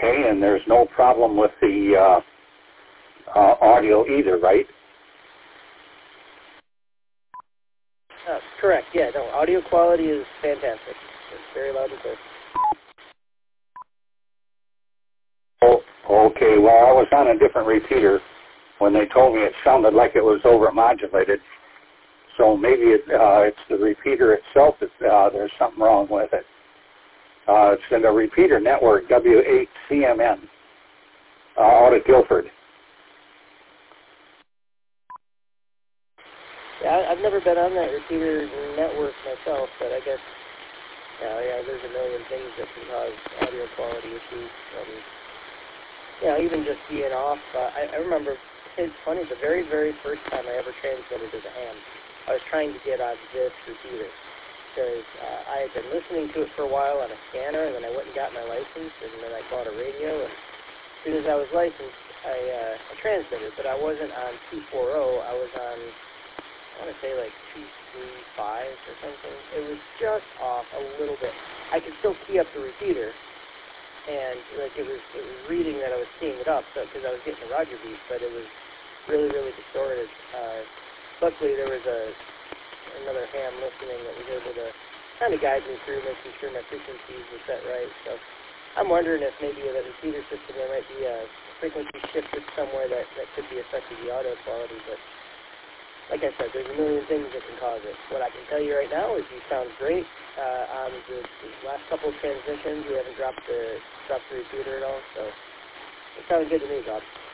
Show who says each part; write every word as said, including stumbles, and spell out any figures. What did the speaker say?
Speaker 1: okay, and there's no problem with the uh, uh, audio either, right?
Speaker 2: Uh, correct, yeah, no, audio quality is fantastic. It's very loud and clear.
Speaker 1: Oh, okay, well, I was on a different repeater when they told me it sounded like it was over-modulated. So maybe it, uh, it's the repeater itself that uh, there's something wrong with it. Uh, it's in the repeater network, W eight C M N, uh, out of Guilford.
Speaker 2: Yeah, I've never been on that repeater network myself, but I guess, yeah, yeah, there's a million things that can cause audio quality issues. Um, you know, even just being off, uh, I, I remember, it's funny, the very, very first time I ever transmitted as a ham, I was trying to get on this repeater, because uh, I had been listening to it for a while on a scanner, and then I went and got my license, and then I bought a radio, and as soon as I was licensed, I, uh, I transmitted, but I wasn't on two forty, I was on, I want to say like two thirty-five or something. It was just off a little bit. I could still key up the repeater, and like it was it was reading that I was keying it up, so because I was getting the Roger beat, but it was really, really distorted. Uh, luckily, there was a another ham listening that was able to kind of guide me through making sure my frequencies were set right. So I'm wondering if maybe with a repeater system there might be a frequency shifted somewhere that, that could be affecting the audio quality, but like I said, there's a million things that can cause it. What I can tell you right now is you sound great uh, on the, the last couple of transmissions. We haven't dropped the, dropped the repeater at all, so it sounds good to me, Bob.